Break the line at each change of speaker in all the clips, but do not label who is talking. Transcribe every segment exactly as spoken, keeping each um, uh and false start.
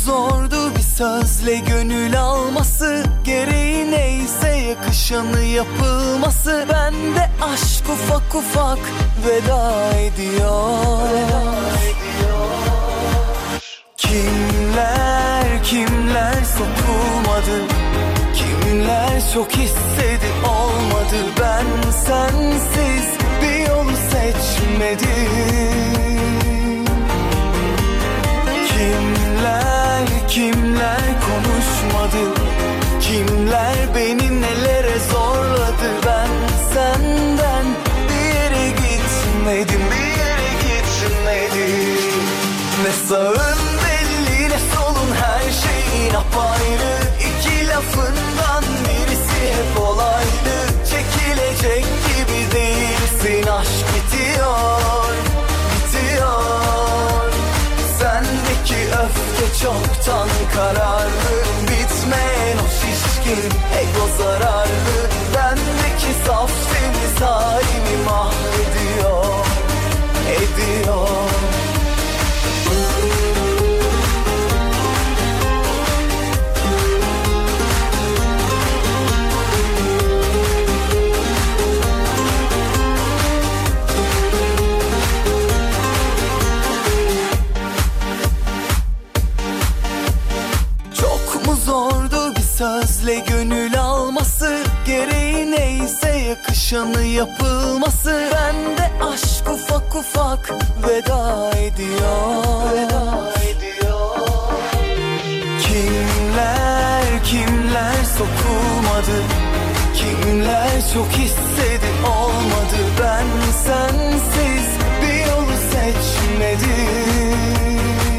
zordu bir sözle gönül alması, gereği neyse yakışanı yapılması. Bende aşk ufak ufak veda ediyor, veda ediyor. Kimler kimler sokulmadı, kimler çok istedi olmadı. Ben sensiz bir yolu seçmedim. Kimler kimler konuşmadı, kimler beni nelere zorladı. Ben senden bir yere gitmedim, bir yere gitmedim. Ne sağın belli ne solun, her şeyin apayrı. İki lafından birisi hep olaydı. Çekilecek gibi değilsin, aşk bitiyor, bitiyor. Sendeki öfke çoktan kararlı, bitmeyen o şişkin ego zararlı. Bendeki saf temiz halimi mahvediyor, ediyor. Zordu bir sözle gönül alması, gereği neyse yakışanı yapılması. Bende aşk ufak ufak veda ediyor, veda ediyor. Kimler kimler sokulmadı, kimler çok istedi olmadı. Ben sensiz bir yolu seçmedim.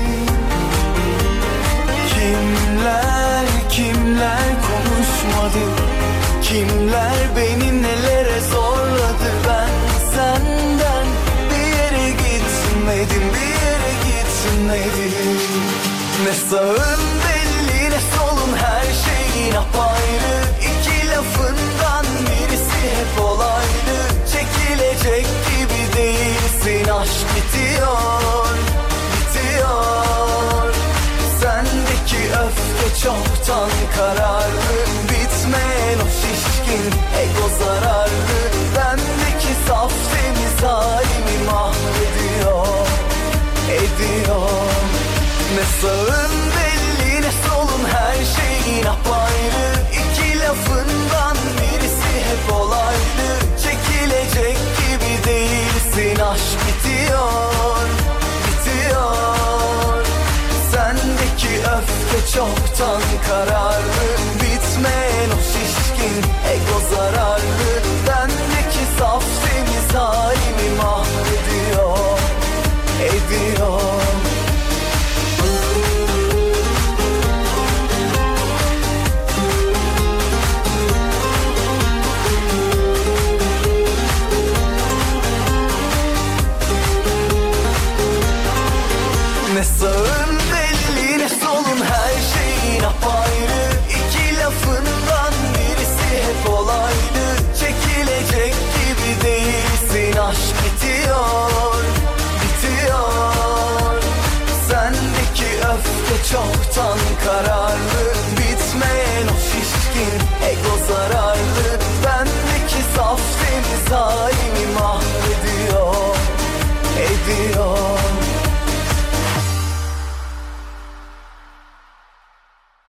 Kimler kimler konuşmadı, kimler beni nelere zorladı. Ben senden bir yere gitmedim, bir yere gitmedim. Ne sağın belli ne solun, her şeyin apayrı. İki lafından birisi hep olaydı. Çekilecek gibi değilsin, aşk bitiyor, bitiyor. Sendeki öfke çoktan kararlı, bitmeyen o şişkin ego zararlı. Bendeki saf temiz halimi mahvediyor, ediyor. Ne sağın belli ne solun, her şeyin apayrı. İki lafından birisi hep olaydı. Çekilecek gibi değilsin, aşk bitiyor, bitiyor. Sendeki öfke çoktan kararlı, bitmeyen o şişkin ego zararlı. Bendeki saf temiz halimi mahvediyor, ediyor. Ne sağın belli ne solun, her şeyin apayrı. İki lafından birisi hep olaydı. Çekilecek gibi değilsin, aşk bitiyor, bitiyor. Sendeki öfke çoktan kararlı, bitmeyen o şişkin ego zararlı. Bendeki saf temiz halimi mahvediyor, ediyor.